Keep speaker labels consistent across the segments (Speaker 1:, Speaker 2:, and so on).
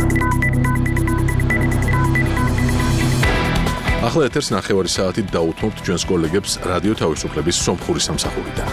Speaker 1: ახლა ეთერს ნახევარი საათით დაუთმობთ ჩვენს კოლეგებს რადიო თავისუფლების სომხური სამსახურიდან.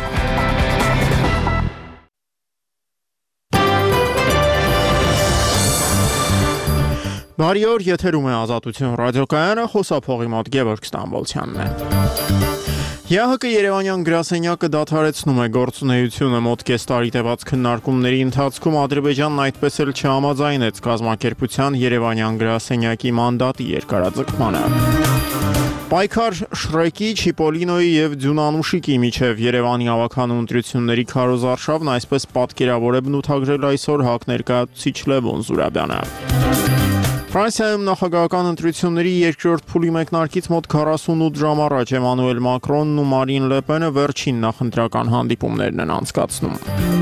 Speaker 2: Բարի օր, եթերում է Ազատություն ռադիոկայանը, խոսափողի մոտ Գևորգ Ստամբոլցյանն է։ ԵԱՀԿ Երևանյան գրասենյակը դադարեցնում է գործունեությունը մոտ կես տարի տևած քննարկումների ընթացքում Ադրբեջանն այդպես էլ չհամաձայնեց կազմակերպության Երևանյան գրասենյակի մանդատի երկարաձգմանը։ Պայքար Շրեկի, Չիպոլինոյի եւ Ձյունանուշիկի միջև Երևանի ավականու ընտրությունների քարոզարշավն այսպես պատկերավոր է բնութագրել այսօր ՀԱԿ ներկայացուցիչ Լևոն Զուրաբյանը։ Ֆրանսիայում նախագահական ընտրությունների երկրորդ փուլի մեկնարկից մոտ 48 ժամ առաջ Էմանուել Մակրոնն ու Մարին Լե Պենը վերջին նախընտրական հանդիպումներն են անցկացնում։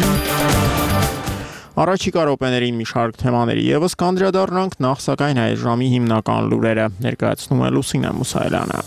Speaker 2: Առաջիկա րոպեներին մի շարք թեմաների եւս կանդրադառնանք, նախ սակայն այս ժամի հիմնական լուրերը ներկայացնում է Լուսինե Մուսայելյանը։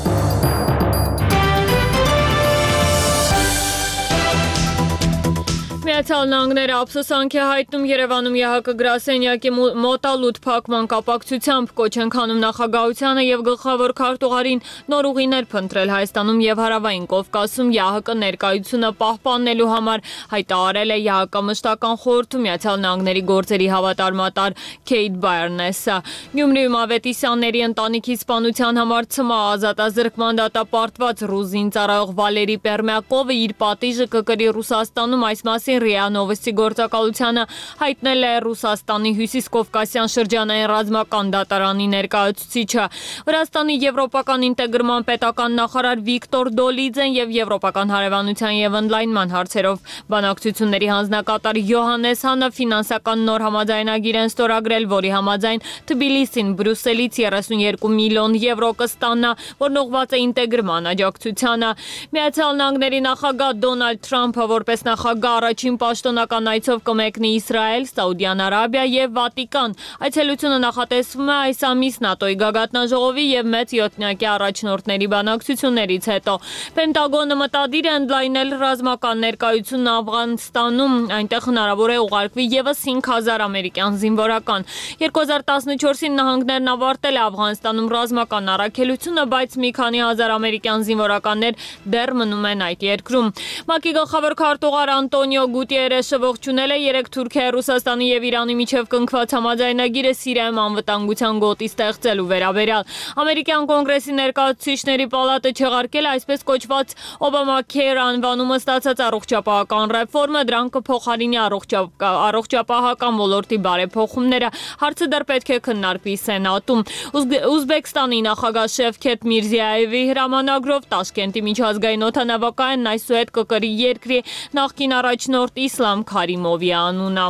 Speaker 3: Միացյալ Նահանգները ափսոսանք է հայտնում Երևանում ԵԱՀԿ գրասենյակի մոտալուտ փակման կապակցությամբ կոչ են քանում նախագահությանը եւ գլխավոր քարտուղարին նոր ուղիներ փնտրել Հայաստանում եւ Հարավային Կովկասում ԵԱՀԿ ներկայությունը պահպանելու համար, հայտարարել է ԵԱՀԿ մշտական խորհրդում Միացյալ Նահանգների գործերի հավատարմատար Քեյթ Բայերնեսը։ Գյումրիում Ավետիսյանների ընտանիքի սպանության համար ՑՄԱ ազատազրկման դատապարտված ռուզին ծառայող Վալերի Պերմյակովը իր պատիժը կկրի Ռուսաստանում, այս մասին ՌԻԱ Նովոստի գործակալությանը հայտնել է Ռուսաստանի հյուսիսկովկասյան շրջանային ռազմական դատարանի ներկայացուցիչը։ Վրաստանի եվրոպական ինտեգրման պետական նախարար Վիկտոր Դոլիձեն եւ եվրոպական հարևանության եւ ընդլայնման հարցերով բանակցությունների հանձնակատար Յոհանես Հանը ֆինանսական նոր համաձայնագիր են ստորագրել, որի համաձայն Թբիլիսին Բրյուսելից 32 միլիոն եվրո կստանա, որն ուղղված է ինտեգրման աջակցությանը։ Միացյալ Նահանգների նախագահ Դոնալդ Թրամփը որպես նախագահ առաջին պաշտոնական այցով կմեկնի Իսրայել, Սաուդյան Արաբիա եւ Վատիկան։ Այցելությունը նախատեսվում է այս ամիս ՆԱՏՕ-ի գագաթնաժողովի եւ մեծ յոթնյակի առաջնորդների բանակցություններից հետո։ Պենտագոնը մտադիր է ընդլայնել ռազմական ներկայությունն Աֆղանստանում, այնտեղ հնարավոր է ուղարկվի եւս 5000 ամերիկյան զինվորական։ 2014-ին նահանգներն ավարտել է Աֆղանստանում ռազմական առաքելությունը, բայց մի քանի հազար ամերիկյան զինվորականներ դեռ մնում են այդ երկրում։ ՄԱԿ-ի գլխավոր քարտուղար Անտոնիո Գուտիերեշը ողջունել է երեք Թուրքիայի, Ռուսաստանի եւ Իրանի միջև կնքված համաձայնագիրը Սիրիայում անվտանգության գոտի ստեղծելու վերաբերյալ։ Ամերիկյան կոնգրեսի ներկայացուցիչների պալատը չեղարկել այսպես կոչված Obamacare անվանումը ստացած առողջապահական ռեֆորմը, դրան կփոխարինի առողջապահական ոլորտի բարեփոխումները։ Հարցը դեռ պետք է քննարկվի Սենատում։ Ուզբեկստանի նախագահ Շևքեթ Միրզիայևի հրամանագրով Տաշկենտի միջազգային օդանավակայանն այսուհետ կկրի երկրի նախկին առաջնորդ Իսլամ Քարիմովի անունը։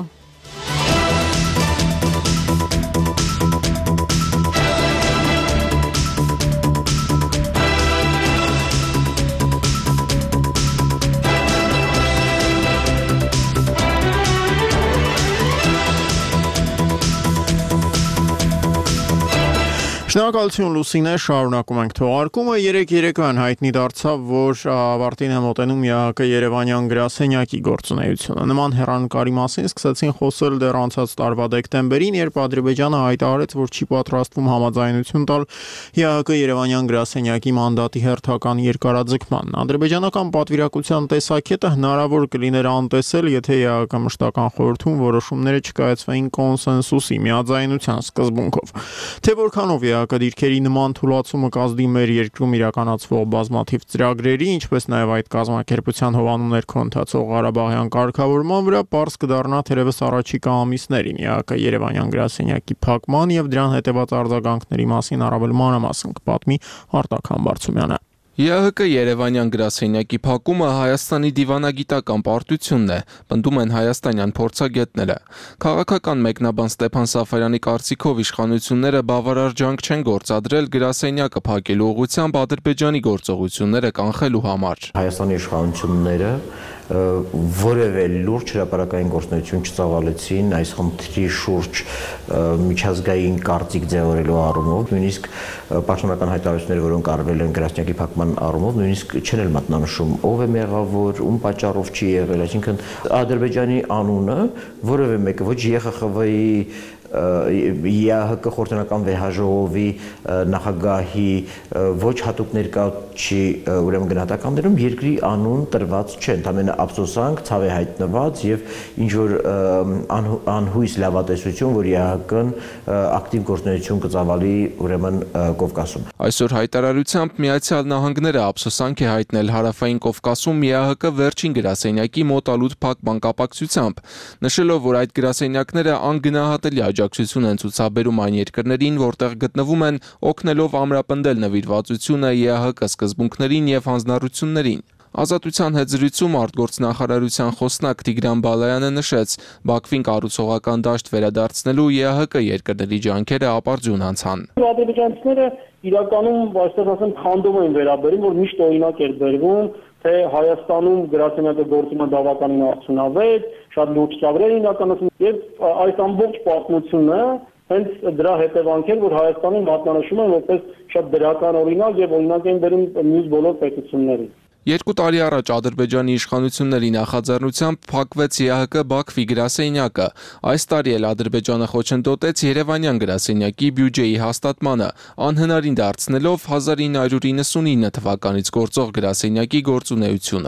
Speaker 2: Շնորհակալություն Լուսինե, շարունակում ենք թողարկումը։ Երեկոյան հայտնի դարձավ, որ ավարտին է մոտենում ԵԱՀԿ Երևանյան գրասենյակի գործունեությունը։ Նման հեռանկարի մասին սկսեցին խոսել դեռ անցած տարվա դեկտեմբերին, երբ Ադրբեջանը հայտարարեց, որ չի պատրաստվում համաձայնություն տալ ԵԱՀԿ Երևանյան գրասենյակի մանդատի հերթական երկարաձգմանն։ Ադրբեջանական պատվիրակության տեսակետը հնարավոր կլիներ անտեսել, եթե ԵԱՀԿ մշտական խորհրդում որոշումները չկայացվեին կոնսենսուսի միաձայնության սկզբունքով։ Թե որքանով դիրքերի նման թուլացումը կազդի մեր երկրում իրականացվող բազմաթիվ ծրագրերի, ինչպես նաև այդ կազմակերպության հովանու ներքո ընթացող Ղարաբաղյան կարգավորման վրա պարզ կդառնա թերևս առաջիկա ամիսներին ԵԱՀԿ Երևանյան գրասենյակի փակման եւ դրան հետեւած արձագանքների մասին առավել մանրամասն կպատմի Արտակ Համբարձումյանը։
Speaker 4: ԵԱՀԿ Երևանյան գրասենյակի փակումը Հայաստանի դիվանագիտական պարտությունն է, պնդում են հայաստանյան փորձագետները։ Քաղաքական մեկնաբան Ստեփան Սաֆարյանի կարծիքով իշխանությունները բավարար ջանք չեն գործադրել գրասենյակը փակելու ուղղությամբ Ադրբեջանի գործողությունները կանխելու համար։
Speaker 5: Հայաստանի իշխանությունները որևէ լուրջ հրապարակային գործունեություն չծավալեցին այս խնդրի շուրջ միջազգային կարծիք ձևավորելու առումով, նույնիսկ պաշտոնական հայտարարությունները, որոնք արվել են գրասենյակի փակման առումով, նույնիսկ չեն էլ մատնանշում ով է մեղավոր, ում պատճառով չի եղել, այսինքն Ադրբեջանի անունը որևէ մեկը ոչ ԵԽԽՎ-ի ԵԱՀԿ խորհրդանական վեհաժողովի նախագահի ոչ հատուկ ներկայացուցիչի ուրեմն գնահատականներում երկրի անուն տրված չէ, ընդամենը ափսոսանք, ցավ է հայտնված եւ ինչ որ անհույս լավատեսություն, որ ԵԱՀԿ-ն ակտիվ գործունեություն կծավալի ուրեմն Կովկասում։
Speaker 4: Այսօր հայտարարությամբ Միացյալ Նահանգները ափսոսանք է հայտնել Հարավային Կովկասում ԵԱՀԿ վերջին գրասենյակի մոտալուտ փակման կապակցությամբ, նշելով, որ այդ գրասենյակները անգնահատելի աջակցություն են ցուցաբերում այն երկրներին, որտեղ գտնվում են, օգնելով ամրապնդել նվիրվածությունը ԵԱՀԿ սկզբունքներին եւ հանձնառություններին։ Ազատության հետ զրույցում արտգործնախարարության խոսնակ Տիգրան Բալայանը նշեց, Բաքվին կառուցողական դաշտ վերադարձնելու ԵԱՀԿ երկրների ջանքերը ապարդյուն անցան։
Speaker 6: Ադրբեջանցիները իրականում, այսպես ասեմ, խանդով են վերաբերում, որ միշտ օրինակ էր բերվում, թե Հայաստանում գրասենյակը գործում է բավականին արդյունավետ, շատ լուրջ ծավալներ են իրականացնում, եւ այս ամբողջ պատմությունը հենց դրա հետևանք էր, որ Հայաստանին մատնանշում են որպես շատ դրական օրինակ եւ օրինակ են բերում մյուս բոլոր պետություններին։
Speaker 4: 2 տարի առաջ Ադրբեջանի իշխանությունների նախաձեռնությամբ փակվեց ԵԱՀԿ Բաքվի գրասենյակը։ Այս տարի էլ Ադրբեջանը խոչընդոտեց Երևանյան գրասենյակի բյուջեի հաստատմանը, անհնարին դարձնելով 1999 թվականից գործող գրասենյակի գործունեությունը։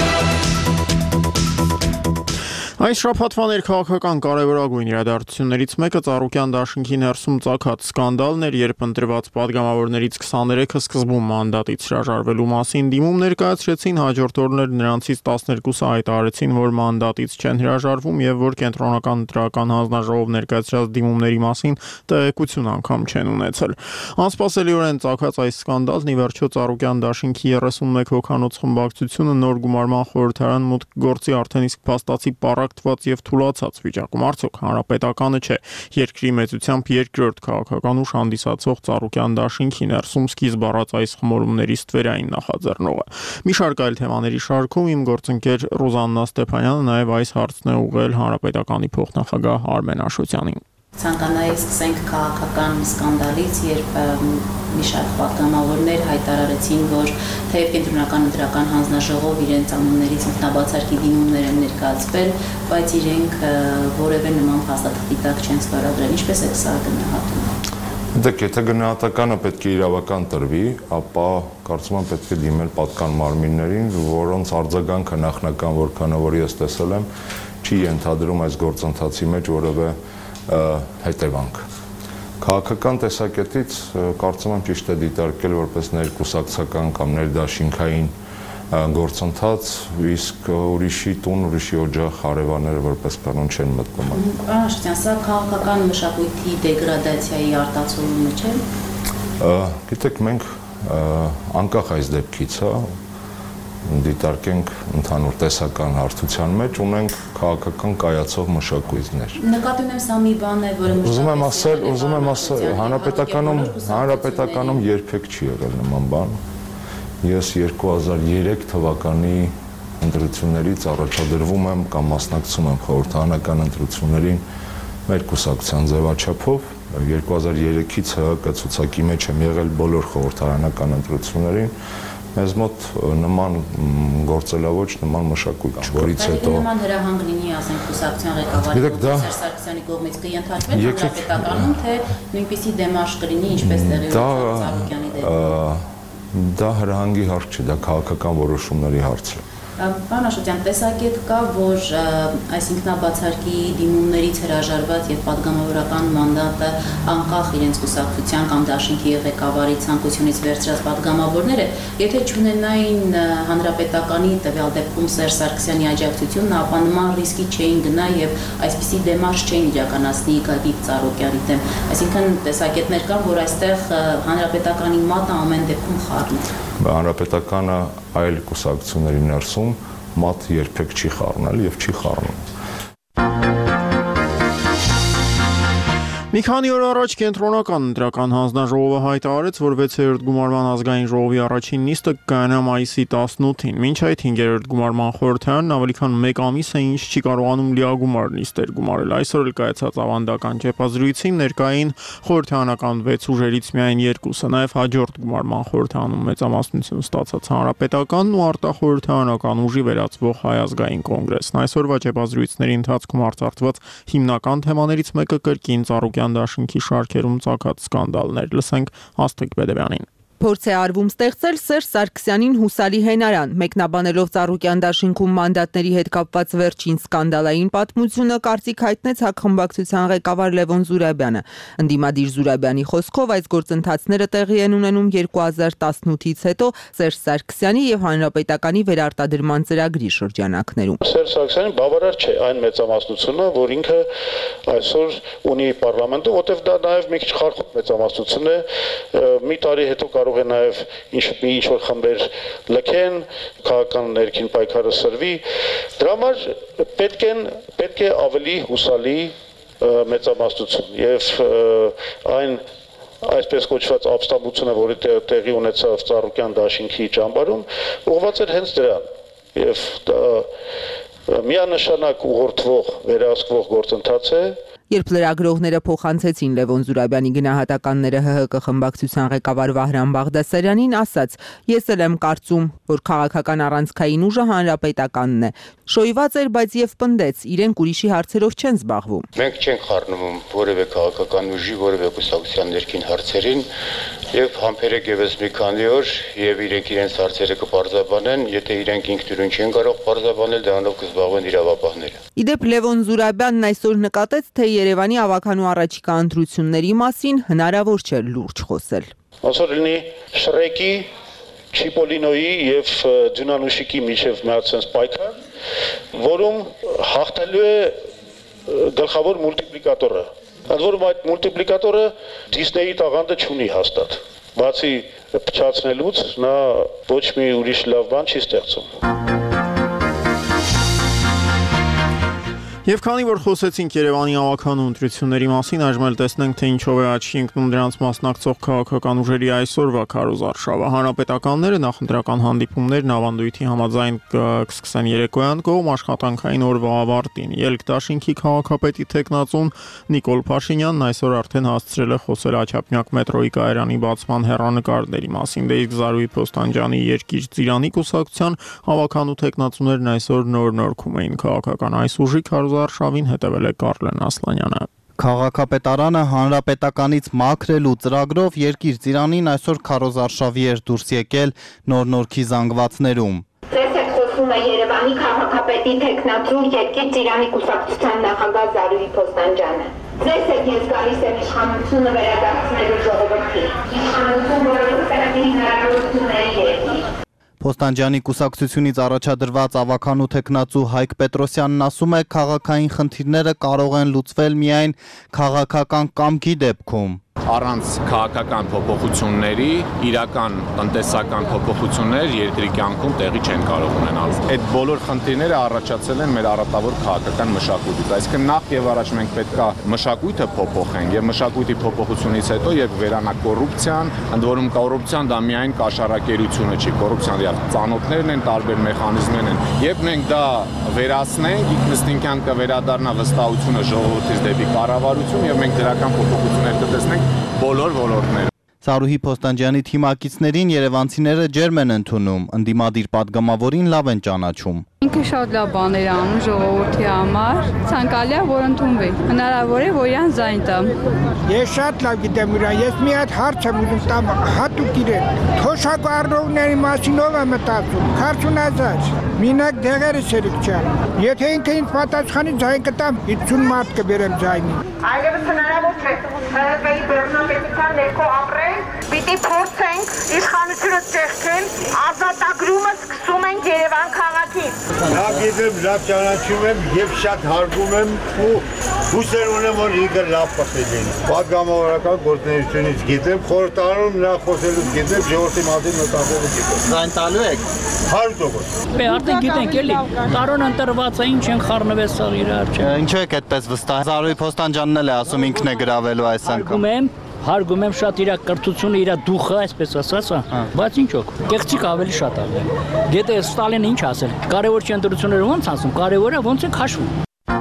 Speaker 2: Այս շաբաթվա ներքաղաքական կարևորագույն իրադարձություններից մեկը Ծառուկյան դաշինքի ներսում ծագած սկանդալն էր, երբ ընտրված падգամավորներից 23-ը սկզբում մանդատից հրաժարվելու մասին դիմում ներկայացրեցին, հաջորդ օրներ նրանցից 12-ը հայտարարեցին, որ մանդատից չեն հրաժարվում եւ որ կենտրոնական ընտրական հանձնաժողով ներկայացրած դիմումների մասին տեղեկություն անգամ չեն ունեցել։ Անսպասելիորեն ծագած այս սկանդալն ի վերջո Ծառուկյան դաշինքի 31 հոգանոց խմբակցությունը նոր գումարման խորհրդարան մուտք գործի արդեն իսկ փաստացի եւ թուլացած վիճակում։ Արդյոք հանրապետականը չէ երկրի մեծությամբ երկրորդ քաղաքական ուժ հանդիսացող Ծառուկյան դաշինքի ներսում սկիզբ առած այս խմորումների ստվերային նախաձեռնողը։ Մի շարք այլ թեմաների շարքում իմ գործընկեր Ռուզաննա Ստեփանյանը նաև այս հարցն է ուղղել հանրապետականի փոխնախագահ Արմեն Աշոտյանին։
Speaker 7: Ցանկանայի սկսենք քաղաքական սկանդալից, երբ մի շարք պատգամավորներ հայտարարեցին, որ թեև կենտրոնական ընտրական հանձնաժողով իրենց անուններից ինքնաբացարկի դիմումներ են ներկայացվել, բայց իրենք որևէ նման փաստաթղթի տակ չեն ստորագրել։ Ինչպես է սա գնահատում։
Speaker 8: Դեք, եթե գնահատականը պետք է իրավական տրվի, ապա կարծում եմ պետք է դիմել պատկան մարմիններին, որոնց արձագանքը նախնական որքանը որ ես տեսել եմ, չի ենթադրում այս գործընթացի մեջ որևէ հետևանք։ Քաղաքական տեսակետից կարծում եմ ճիշտ է դիտարկել որպես ներկուսակցական կամ ներդաշինքային գործընթաց, իսկ ուրիշի տուն, ուրիշի օջախ հարևանները որպես կանոն չեն մտնում։
Speaker 7: Պարոն Աշոտյան, սա քաղաքական մշակույթի դեգրադացիայի արտացոլումը չէ։
Speaker 8: Գիտեք, մենք անկախ այս դեպքից, դիտարկենք ընդհանուր տեսական հարթության մեջ, ունենք քաղաքական կայացող մշակույթներ։
Speaker 7: Նկատի ունեմ սա մի բան է, որը
Speaker 8: ուզում եմ ասել, հանրապետականում երբեք չի եղել նման բան։ Ես 2003 թվականի ընտրություններից առաջադրվում եմ կամ մասնակցում եմ խորհրդարանական ընտրություններին մեր կուսակցության ձևաչափով։ 2003-ից ՀՀԿ ցուցակի մեջ եմ եղել բոլոր խորհրդարանական ընտրություններին։ Մեզ մոտ նման գործելավոճ, նման մշակույթ չի, որից հետո
Speaker 7: նման հրահանգ լինի, ասենք, կուսակցության ղեկավարի Սերժ Սարգսյանի կողմից կենթարկվի հանրապետականում, թե նույնպիսի դեմարշ կլինի, ինչպես տեղի ունեցավ Ծառուկյանի դեպքում։
Speaker 8: Դա հրահանգի հարց չէ, դա քաղաքական որոշումների հարց է։
Speaker 7: Պարոն Աշոտյան, տեսակետ կա, որ այս ինքնաբացարկի դիմումներից հրաժարված եւ պատգամավորական մանդատը անկախ իրենց կուսակցության կամ դաշինքի ղեկավարի ցանկությունից վերցրած պատգամավորները, եթե չունենային հանրապետականի տվյալ դեպքում Սերժ Սարգսյանի աջակցությունն, ապա նման ռիսկի չէին գնա եւ այսպիսի դեմարշ չէին իրականացնի Գագիկ Ծառուկյանի դեմ։ Այսինքն տեսակետներ կան, որ այստեղ հանրապետականի մատը ամեն դեպքում խառն է։
Speaker 8: Հանրապետականը այլ կուսակցությունների ներսում մատ երբեք չի խառնել եւ չի խառնում։
Speaker 2: Մի քանի օր առաջ կենտրոնական ընտրական հանձնաժողովը հայտարարեց, որ 6-րդ գումարման ազգային ժողովի առաջին նիստը կայանա մայիսի 18-ին։ Մինչ այդ 5-րդ գումարման խորհրդարանն ավելի քան 1 ամիս է ինչ չի կարողանում լիագումար նիստեր գումարել։ Այսօր էլ կայացած ավանդական ճեպազրույցին ներկային խորհրդարանական 6 ուժերից միայն 2-ը, նաև հաջորդ գումարման խորհրդարանում մեծամասնություն ստացած Հանրապետականն ու արտախորհրդարանական ուժի վերածվող Հայ ազգային կոնգրեսն։ Այսօրվա ճեպազրույցների ընթացքում արտարծված հիմնական թեմաներից մեկը կրկին Ծառուկյան դաշինքի շարքերում ծագած սկանդալներ։ Լսենք Աստղիկ Բեդևյանին։
Speaker 9: Փորձ է արվում ստեղծել Սերժ Սարգսյանին հուսալի հենարան, մեկնաբանելով Ծառուկյան դաշինքում մանդատների հետ կապված վերջին սկանդալային պատմությունը կարծիք հայտնեց հակխմբակցության ղեկավար Լևոն Զուրաբյանը։ Ընդդիմադիր Զուրաբյանի խոսքով այս գործընթացները տեղի են ունենում 2018-ից հետո Սերժ Սարգսյանի եւ Հանրապետականի վերարտադրման ծրագրի շրջանակներում։
Speaker 10: Սերժ Սարգսյանին բավարար չէ այն մեծամասնությունը, որ ինքը այսօր ունի պարլամենտում, որտեղ դա նաեւ մի քիչ խարխուլ մեծամասնություն է, մի տարի հետո կարող է նաև ինչ-որ խմբեր լքեն, քաղաքական ներքին պայքարը սրվի, դրա համար պետք է ավելի հուսալի մեծամասնություն եւ այն այսպես կոչված ապստամբությունը, որը տեղի ունեցավ Ծառուկյան դաշինքի ճամբարում, ուղղված էր հենց դրան եւ դա միանշանակ ուղղորդվող վերահսկվող գործընթաց է։
Speaker 9: Երբ լրագրողները փոխանցեցին Լևոն Զուրաբյանի գնահատականները ՀՀԿ խմբակցության ղեկավար Վահրամ Բաղդասարյանին, ասաց. «Ես էլ եմ կարծում, որ քաղաքական առանցքային ուժը Հանրապետականն է։ Շոյված էր, բայց եւ պնդեց, իրենք ուրիշի հարցերով չեն զբաղվում։
Speaker 10: Մենք չենք խառնվում որևէ քաղաքական ուժի, որևէ կուսակցության ներքին հարցերին եւ համբերեք եւս մի քանի օր եւ իրենց հարցերը կպարզաբանեն, եթե իրենք ինքնուրույն չեն կարող պարզաբանել, դրանով կզբաղվեն իրավապահները»։
Speaker 9: Իդեպ Լևոն Զուրաբյանն այսօր նկատեց, թե Երևանի ավականու առաջիկա ընտրությունների մասին հնարավոր չէ լուրջ խոսել։
Speaker 10: Ոնց որ լինի Շրեկի, Չիպոլինոյի եւ Ջունանուշիկի միջև միացած պայքար, որում հաղթելու է գլխավոր մուլտիպլիկատորը։ Ընդ որում այդ մուլտիպլիկատորը Դիսնեյի տաղանդը չունի հաստատ։ Բացի փչացնելուց նա ոչ մի ուրիշ լավ բան չի ստեղծում։
Speaker 2: Եվ քանի որ խոսեցինք Երևանի ավականու ընտրությունների մասին, այժմ էլ տեսնենք, թե ինչով է աչքի ընկնում դրանց մասնակցող քաղաքական ուժերի այսօրվա քարոզարշավը։ Հանրապետականները նախընտրական հանդիպումներն ավանդույթի համաձայն կսկսեն երեկոյան կողմ աշխատանքային օրվա ավարտին։ Ելք դաշինքի քաղաքապետի տեխնացուն Նիկոլ Փաշինյանն այսօր արդեն հասցրել է խոսել Աջափնյակ մետրոյի կայարանի բացման հեռանկարների մասին։ Դե իսկ Զարուհի Փոստանջյանի Երկիր Ծիրանի կուսակցության ավականու տեխնացուներն այսօր նորնորքում էին քաղաքական այս ուժի Արշավին հետևել է Կարլեն Ասլանյանը։
Speaker 11: Քաղաքապետարանը հանրապետականից մաքրելու ծրագրով Երկիր Ծիրանին այսօր քարոզարշավի էր դուրս եկել նոր-նորքի զանգվածներում։
Speaker 12: Ձեզ հետ խոսում է Երևանի քաղաքապետի տեխնացու Երկիր Ծիրանի կուսակցության նախագահ Զարուհի Փոստանջյանը։ Ձեզ հետ ես գալիս եմ իշխանությունը վերադարձնելու ժողովրդին։ Իշխանություն, որը կրկնի հնարավորությունների երկիր։
Speaker 11: Փոստանջյանի կուսակցությունից առաջադրված ավականու տեխնացու Հայկ Պետրոսյանն ասում է, քաղաքային խնդիրները կարող են լուծվել միայն քաղաքական կամքի դեպքում։
Speaker 13: Առանց քաղաքական փոփոխությունների իրական տնտեսական փոփոխություններ երկրի կյանքում տեղի չեն կարող ունենալ։ Այդ բոլոր խնդիրները առաջացել են մեր առատավոր քաղաքական մշակույթից։ Այսինքն նախ եւ առաջ մենք պետք է մշակույթը փոփոխենք եւ մշակույթի փոփոխությունից հետո երբ վերանա կոռուպցիան, ընդ որում կոռուպցիան դա միայն կաշառակերությունը չի, կոռուպցիան եւ ծանոթներն են, տարբեր մեխանիզմներ են։ Երբ մենք դա վերացնենք, ինքնըստինքյան կվերադառնա վստահությունը ժողովրդից դեպի կառավարություն եւ մենք դրական փոփոխություններ կտեսնենք բոլոր ոլորտներում։
Speaker 11: Զարուհի Փոստանջյանի թիմակիցներին երևանցիները ջերմ են ընդունում, ընդդիմադիր падգամավորին լավ են ճանաչում։
Speaker 14: Ինքը շատ լավ բաներ է անում ժողովրդի համար, ցանկալի է որ ընդունվի։ Հնարավոր է որ իրան զայն տամ։
Speaker 15: Ես շատ լավ գիտեմ իրան, ես մի հատ հարց եմ ուզում տամ հատուկ իրեն։ Թոշակառնողների մասին ով է մտածում։ 40,000։ Մինակ դեղերը սերիկչան։ Եթե ինքը ինձ պատասխանի ձայն կտամ 50 մարդ կբերեմ ձայնին։
Speaker 12: Այլևս հնարավոր չէ։ ՀՀԿ-ի բեռնապետության ներքո ապրենք, պիտի փորձենք իշխանությունը ճեղքել, ազատագրումը սկսում Կանանց Երևան քաղաքից։
Speaker 16: Լավ գիտեմ, լավ ճանաչում եմ եւ շատ հարգում եմ ու հուսեր ունեմ, որ ինքը լավ պտղի։ Պատգամավորական գործունեությունից գիտեմ, խորհրդարանում նա խոսելուց գիտեմ, ժողովրդի մասին մտածելուց գիտեմ։
Speaker 11: Զայն տալու եք
Speaker 16: 100%։
Speaker 17: Արդեն գիտենք էլի, տարոն ընտրված է, ինչ են խառնվեց սա իրար, չէ։
Speaker 11: Ինչու եք այդպես վստահ։ Զարուհի Փոստանջյանն էլ է ասում ինքն է գրավելու այս անգամ։
Speaker 17: Հարգում եմ շատ իր կրթությունը, իր դուխը, այսպես ասած, բայց ինչ ոք, կեղծիք ավելի շատ աղել։ Գետե Ստալինը ինչ ասել, կարևոր չի ընտրությունները ոնց ասում, կարևորը ոնց է քաշվում։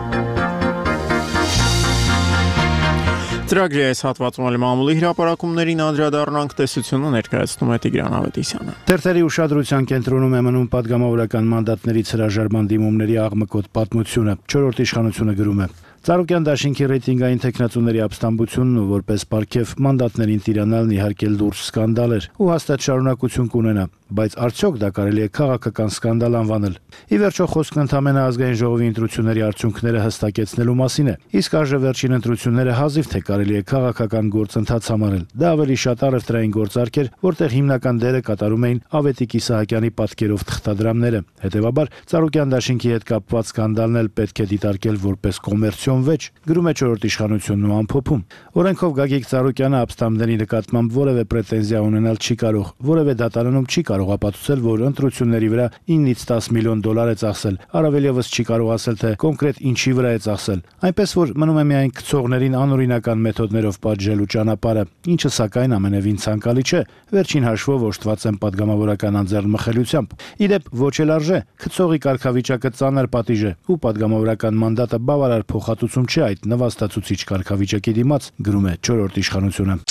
Speaker 2: Ծրագրի այս հատվածում էլ մամուլի հրապարակումներին անդրադառնանք, տեսությունը ներկայացնում է Տիգրան Ավետիսյանը։
Speaker 18: Թերթերի ուշադրության կենտրոնում է մնում պատգամավորական մանդատներից հրաժարման դիմումների աղմկոտ պատմությունը։ 4-րդ իշխանությունը գրում է. Ծառուկյան դաշինքի ռեյտինգային տեխնացուների ապստամբությունն ու որպես պարգև մանդատներին տիրանալն իհարկե լուրջ սկանդալ էր ու հաստատ շարունակություն կունենա, բայց արդյոք դա կարելի է քաղաքական սկանդալ անվանել։ Ի վերջո խոսքն ընդամենը ազգային ժողովի ընտրությունների արդյունքները հստակեցնելու մասին է, իսկ այժմ վերջին ընտրությունները հազիվ թե կարելի է քաղաքական գործընթաց համարել։ Դա ավելի շատ առևտրային գործարք էր, որտեղ հիմնական դերը կատարում էին Ավետիք Իսահակյանի պատկերով թղթադրամները։ Հետևաբար Ծառուկյան դաշինքի հետ կապված սկանդալն էլ պետք է դիտարկել որպես կոմերցիոն վեճ, գրում է 4-րդ իշխանությունն ու ամփոփում։ Օրենքով Գագիկ Ծառուկյանը ապստամբների նկատմամբ որևէ պրետենզիա ունենալ չի կարող, որևէ դատարանում չի կարող ապացուցել, որ ընտրությունների վրա 9-ից 10 միլիոն դոլար է ծախսել, առավել եւս չի կարող ասել, թե կոնկրետ ինչի վրա է ծախսել։ Այնպես որ մնում է միայն գծողներին անօրինական մեթոդներով պատժելու ճանապարհը, ինչը սակայն ամենևին ցանկալի չէ։ Վերջին հաշվով օժտված են պատգամավորական անձեռնմխելիությամբ։ Իդեպ ոչ էլ արժե, գծողի կարգավիճակը ծանր պատիժ է ու պատգամավորական մանդատը բավարար փոխհատուցում չէ այդ նվաստացուցիչ կարգավիճակի դիմաց, գրում է 4-րդ իշխանությունը։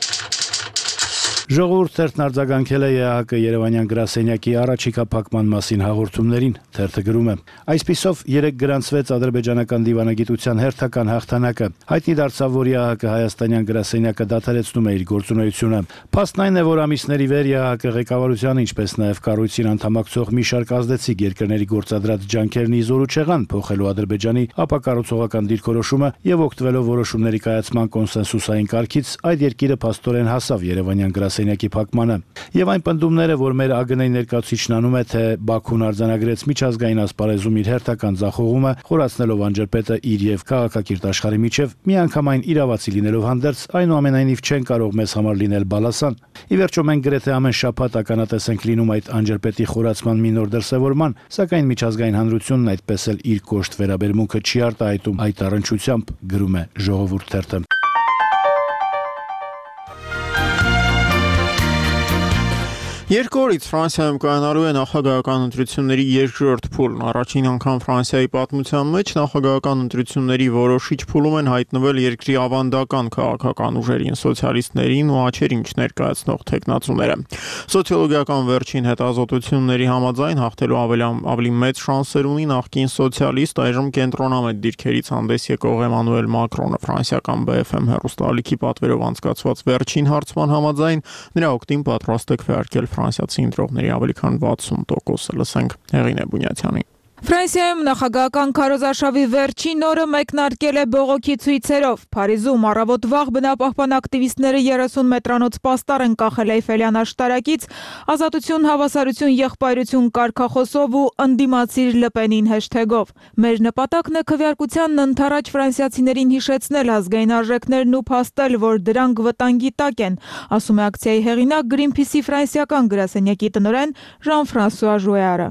Speaker 18: Ժողովուրդ թերթն արձագանքել է ԵԱՀԿ Երևանյան գրասենյակի առաջիկա փակման մասին հաղորդումներին, թերթը գրում է. Այսպիսով 3 գրանցվեց ադրբեջանական դիվանագիտության հերթական հաղթանակը։ Հայտնի դարձավ, որ ԵԱՀԿ հայաստանյան գրասենյակը դադարեցնում է իր գործունեությունը։ Փաստն այն է, որ ամիսների վեր ԵԱՀԿ ղեկավարությանը, ինչպես նաև կառույցին անդամակցող մի շարք ազդեցիկ երկրների գործադրած ջանքերն իզորու չեղան փոխելու Ադրբեջանի ապակառուցողական դիրքորոշումը եւ օգտվելով որոշումների կայացման կոնսենսուսային կարգից, այդ երկիրը փաստորեն հասավ Երևանյան գրասենյակի փակմանը։ Եվ այն պնդումները, որ մեր ԱԳՆ-ի ներկայացուցիչն անում է, թե Բաքուն արձանագրեց միջազգային ասպարեզում իր հերթական ձախողումը, խորացնելով անջրպետը իր եւ քաղաքակիրթ աշխարհի միջև, միանգամայն իրավացի լինելով հանդերձ, այնուամենայնիվ չեն կարող մեզ համար լինել բալասան։ Ի վերջո մենք գրեթե ամեն շաբաթ ականատես ենք լինում այդ անջրպետի խորացման մի նոր դրսևորման, սակայն միջազգային հանրությունն այդպես էլ իր կոշտ վերաբերմունքը չի արտահայտում այդ առնչությամբ, գրում է Ժողովուրդ թերթը։
Speaker 2: Երկու օրից Ֆրանսիայում կայանալու է նախագահական ընտրությունների երկրորդ փուլն։ Առաջին անգամ Ֆրանսիայի պատմության մեջ նախագահական ընտրությունների որոշիչ փուլում են հայտնվել երկրի ավանդական քաղաքական ուժերին, սոցիալիստներին ու աչերինչ ներկայացնող թեկնածուները։ Սոցիոլոգիական վերջին հետազոտությունների համաձայն հաղթելու ավելի մեծ շանսեր ունի նախկին սոցիալիստ, այժմ կենտրոնամետ դիրքերից հանդես եկող Էմանուել Մակրոնը։ Ֆրանսիական BFM հեռուստաալիքի պատվերով անցկացված վերջին հարցման համաձայն նրա օգտին պատրաստ է քվեարկել ֆրանսիացի ընտրողների ավելի քան 60%-ը, լսենք Հեղինե Բունյացյանին։
Speaker 9: Ֆրանսիայում նախագահական քարոզարշավի վերջին օրը մեկնարկել է բողոքի ցույցերով։ Փարիզում առավոտ վաղ բնապահպան ակտիվիստները 30 մետրանոց պաստառ են կախել Էյֆելյան աշտարակից, ազատություն, հավասարություն, եղբայրություն կարգախոսով ու ընդդիմացիր Լպենին հեշթեգով։ Մեր նպատակն է քվեարկությանն ընդառաջ ֆրանսիացիներին հիշեցնել ազգային արժեքներն ու փաստել, որ դրանք վտանգի տակ են, ասում է ակցիայի հեղինակ Greenpeace-ի ֆրանսիական գրասենյակի տնօրեն Ժան-Ֆրանսուଆ Ժուեարը։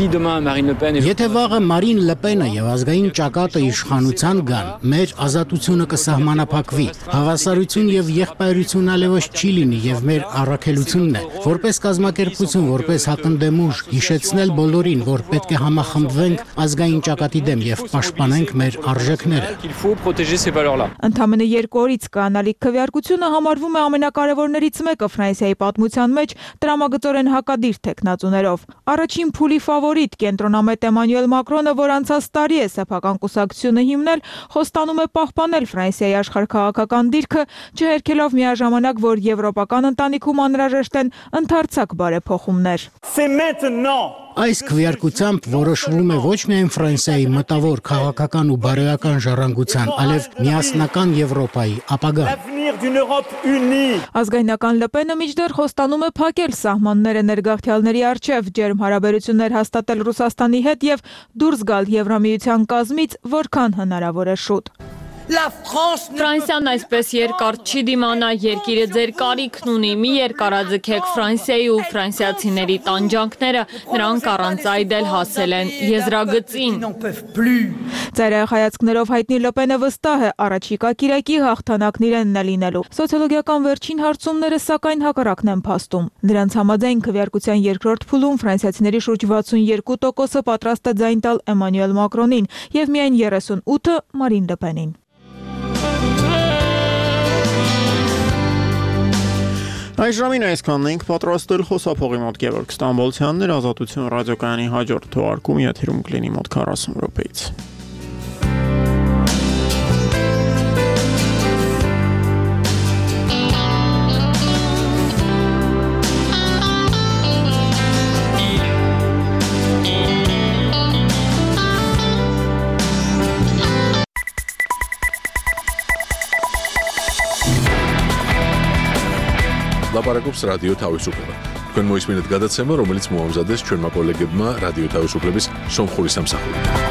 Speaker 19: Եթե վաղը Մարին Լպենը եւ ազգային ճակատը իշխանության գան, մեր ազատությունը կսահմանափակվի։ Հավասարություն եւ եղբայրություն ալևոս չի լինի եւ մեր առաքելությունն է, որպես կազմակերպություն, որպես հակընդդեմ հիշեցնել բոլորին, որ պետք է համախմբվենք ազգային ճակատի դեմ եւ պաշտպանենք մեր արժեքները։
Speaker 9: Ընդամենը 2 օրից կանալիք քվեարկությունը համարվում է ամենակարևորներից մեկը Ֆրանսիայի պատմության մեջ տրամագծորեն հակադիր տեխնացուներով։ Առաջին փուլի ֆավորիտ կենտրոնամետ Էմանուել Մակրոնը, որ անցած տարի է սեփական կուսակցությունը հիմնել, խոստանում է պահպանել Ֆրանսիայի աշխարհքաղաքական դիրքը, չհերքելով միաժամանակ, որ եվրոպական ընտանիքում անհրաժեշտ են ընդարձակ բարեփոխումներ։
Speaker 19: Այս քվեարկությամբ որոշվում է ոչ միայն Ֆրանսիայի մտավոր քաղաքական ու բարոյական ժառանգության, այլև միասնական Եվրոպայի ապագան։
Speaker 20: d'une Europe unie.
Speaker 9: Ազգայնական Լպենը միջդեռ խոստանում է փակել սահմանները ներգաղթյալների առջև, ջերմ հարաբերություններ հաստատել Ռուսաստանի հետ եւ դուրս գալ Եվրամիության կազմից, որքան հնարավոր է շուտ։
Speaker 3: Ֆրանսիան այսպես երկար չի դիմանա, երկիրը ձեր կարիքն ունի, մի երկարաձգեք Ֆրանսիայի ու ֆրանսիացիների տանջանքները, նրանք առանց այդ էլ հասել են եզրագծին։
Speaker 9: Ծայրահեղ հայացքներով հայտնի Լպենը վստահ է առաջիկա կիրակի հաղթանակն իրենն է լինելու։ Սոցիոլոգիական վերջին հարցումները սակայն հակառակն են փաստում։ Նրանց համաձայն քվեարկության երկրորդ փուլում ֆրանսիացիների շուրջ 62%-ը պատրաստ է ձայն տալ Էմանուել Մակրոնին եւ միայն 38-ը Մարին Լպենին։
Speaker 2: Այս ժամին այսքանն ենք պատրաստել խոսափողի մոտ Գևորգ Ստամբոլցյանն էր, Ազատություն ռադիոկայանի հաջորդ թողարկում եթերում կլինի մոտ 40 րոպեից։
Speaker 1: Լապարակობს ռադիո თავისუფლება։ Თქვენ მოისმინეთ გადაცემა, რომელიც მოამზადეს ჩვენმა კოლეგებმა რადიო თავისუფლების სომხური სამსახურიდან.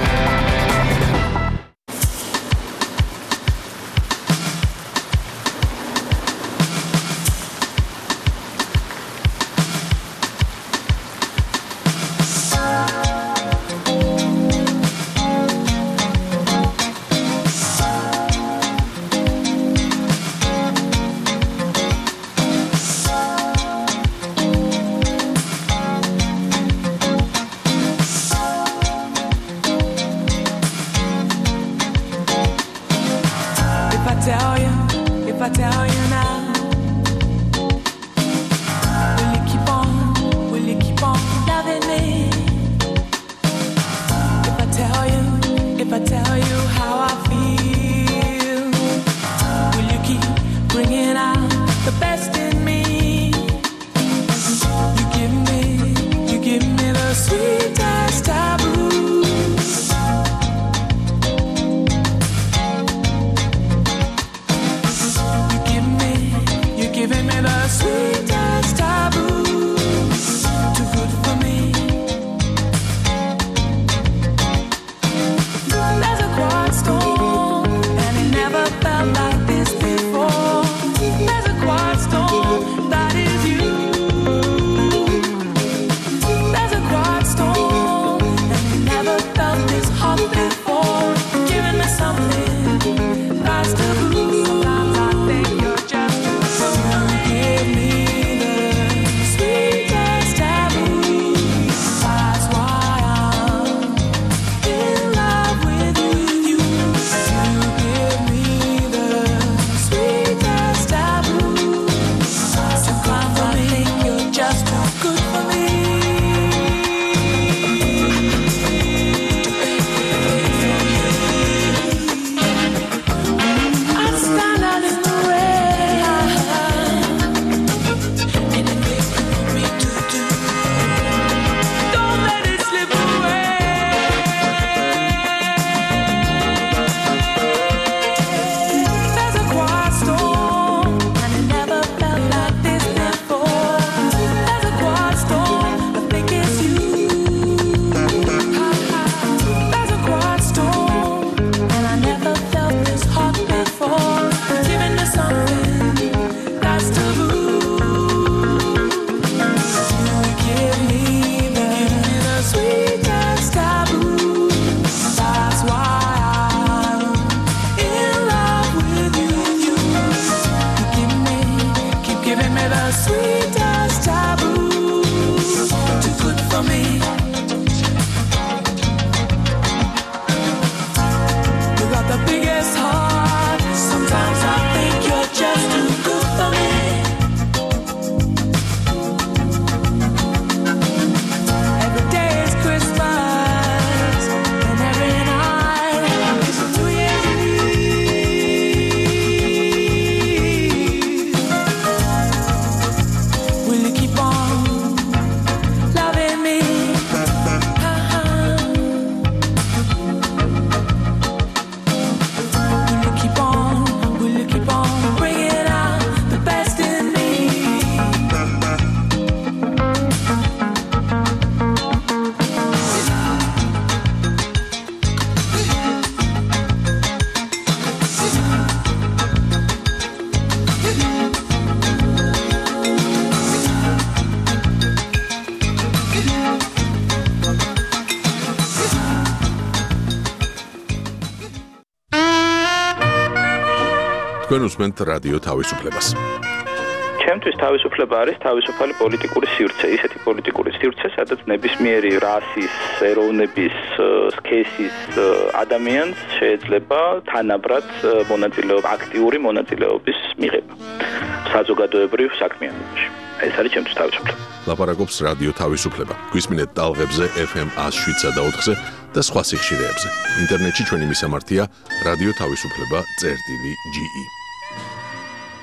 Speaker 1: თქვენ უსმენთ რადიო თავისუფლებას.
Speaker 20: ჩემთვის თავისუფლება არის თავისუფალი პოლიტიკური სივრცე, ისეთი პოლიტიკური სივრცე, სადაც ნებისმიერი რასის, ეროვნების, სქესის ადამიანს შეიძლება თანაბრად აქტიური მონაწილეობის მიღება საზოგადოებრივ საქმიანობაში. ეს არის ჩემთვის თავისუფლება.
Speaker 1: ლაპარაკობს რადიო თავისუფლება. გვისმინეთ ტალღებზე FM 107 და 4-ზე და სხვა სიხშირეებზე. ინტერნეტში ჩვენი მისამართია რადიო თავისუფლება.ge